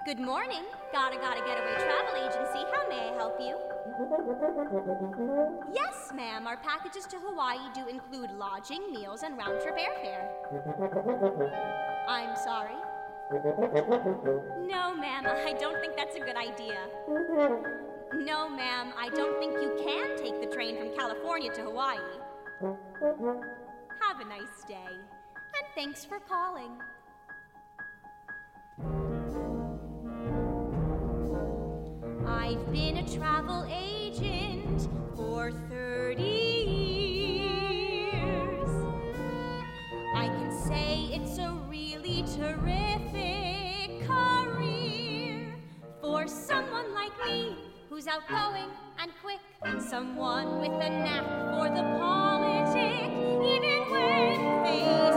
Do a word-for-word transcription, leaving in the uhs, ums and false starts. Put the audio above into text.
Good morning. Gotta Gotta Getaway Travel Agency. How may I help you? Yes, ma'am. Our packages to Hawaii do include lodging, meals, and round-trip airfare. I'm sorry? No, ma'am. I don't think that's a good idea. No, ma'am. I don't think you can take the train from California to Hawaii. Have a nice day. And thanks for calling. I've been a travel agent for thirty years. I can say it's a really terrific career for someone like me who's outgoing and quick, someone with a knack for the politic, even when faced